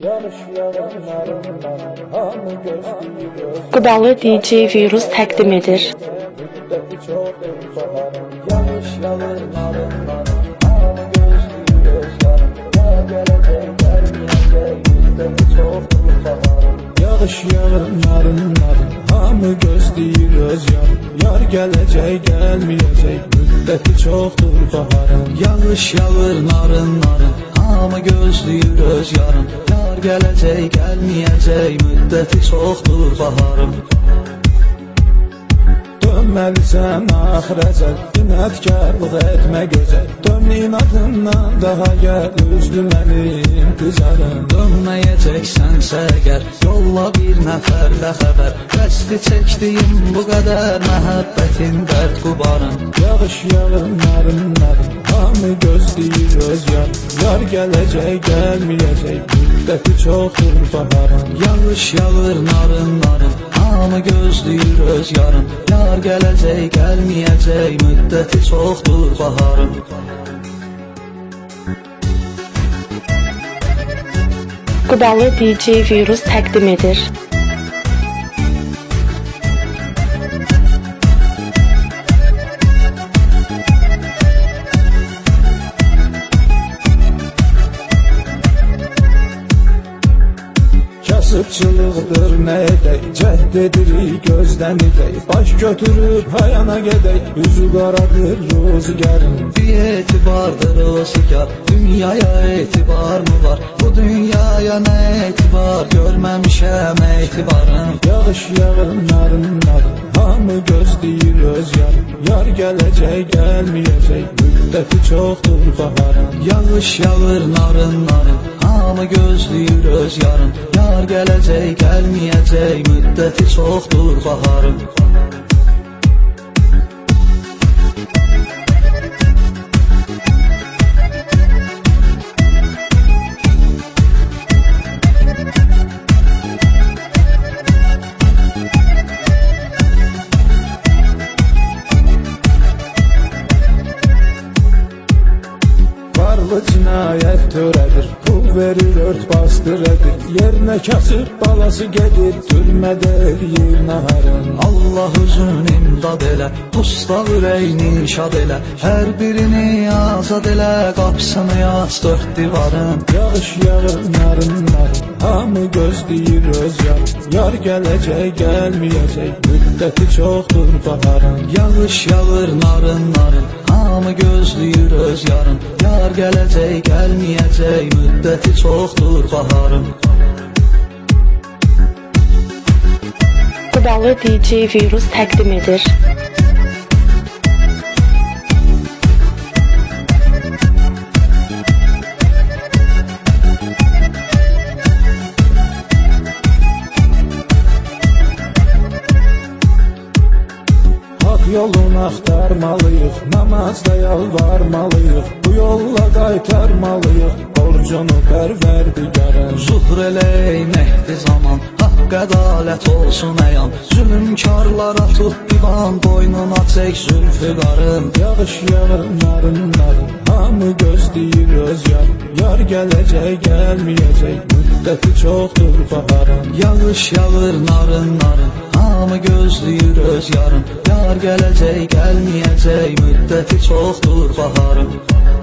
Qıdalı DJ Virus təqdim edir. Yağış yağır narın narın, hamı gözləyir öz yarın. Yar gələcək, gəlməyəcək, müddəti çoxdur baharın. Yağış yağır narın narın, hamı gözləyir öz yarın. Yar gələcək, gəlməyəcək, müddəti çoxdur baharın. Dönməlisən axirəcək, inətkarlıq etmə gözəl. Dön inadından daha gəl, üzlü mənim qızarım. Dönməyəcəksənsə əgər, yolla bir nəfərlə xəbər. Qəsdi çəkdiyim bu qədər, məhəbbətin dərd qubarım. Yağış yağır narın narın, hamı gözləyir öz yarın. Yar gələcək, gəlməyəcək, müddəti çoxdur baharın. Yağış yağır narın narın, hamı gözləyir öz yarın. Yar gələcək, gəlməyəcək, müddəti çoxdur baharın. Qıdalı DJ Virus təqdim edir. Kasıbçılıqdır nə edək, cəhd edirik gözdən edək. Baş götürüb hayana gedək, üzü qaradır ruzigarın. Bir etibardır o sigar, dünyaya etibar mı var? Bu dünyaya nə etibar, görməmişəm etibarım. Yağış yağır narın narın, hamı gözləyir öz yarın. Yar gələcək, gəlməyəcək, müddəti çoxdur baharın. Yağış yağır narın narın, hamı gözləyir öz yarın. Yar gələcək, gəlməyəcək, müddəti çoxdur baharın. Varlı cinayət törədir, pul verir, ört bastır edir. Yerinə kasıb balası gedir, türmədə eləyir naharın. Allah özün imdad elə, usta ürəyini şad elə. Hər birini azad elə, qapısını aç dörd divarın. Yağış yağır narın narın, hamı gözləyir öz yarın. Yar gələcək, gəlməyəcək, müddəti çoxdur baharın. Yağış yağır narın narın, hamı gözləyir öz yarın. Yar gələcək, gəlməyəcək, müddəti çoxdur baharın. Qıdalı DJ Virus təqdim edir. Yolunu axtarmalıyıq, namazda yalvarmalıyıq. Bu yolla qaytarmalıyıq, borcunu pərverdigarın. Zuhr eləynəkdi zaman, haqq ədalət olsun əyan. Zülümkarlara tut divan, boynuna çək zülfü qarın. Yağış yağır narın narın, hamı gözləyir öz yarın. Yar gələcək, gəlməyəcək, müddəti çoxdur baharın. Yağış yağır narın narın, hamı gözləyir öz yarın. Yar gələcək, gəlməyəcək, müddəti çoxdur baharın.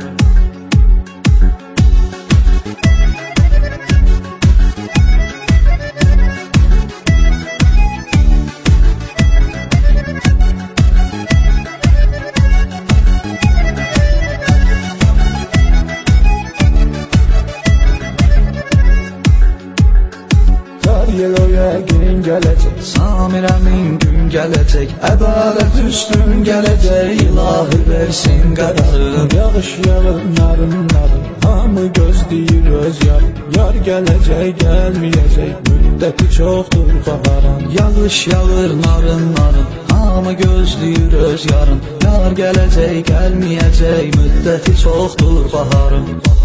Yel o yəqin gələcək, Samirəmin gün gələcək, ədalət üstün gələcək, ilahi versin qədərin. Yağış yağır narın narın, hamı gözləyir öz yarın. Yar gələcək, gəlməyəcək, müddəti çoxdur baharın. Yağış yağır narın narın, hamı gözləyir öz yarın. Yar gələcək, gəlməyəcək, müddəti çoxdur baharın.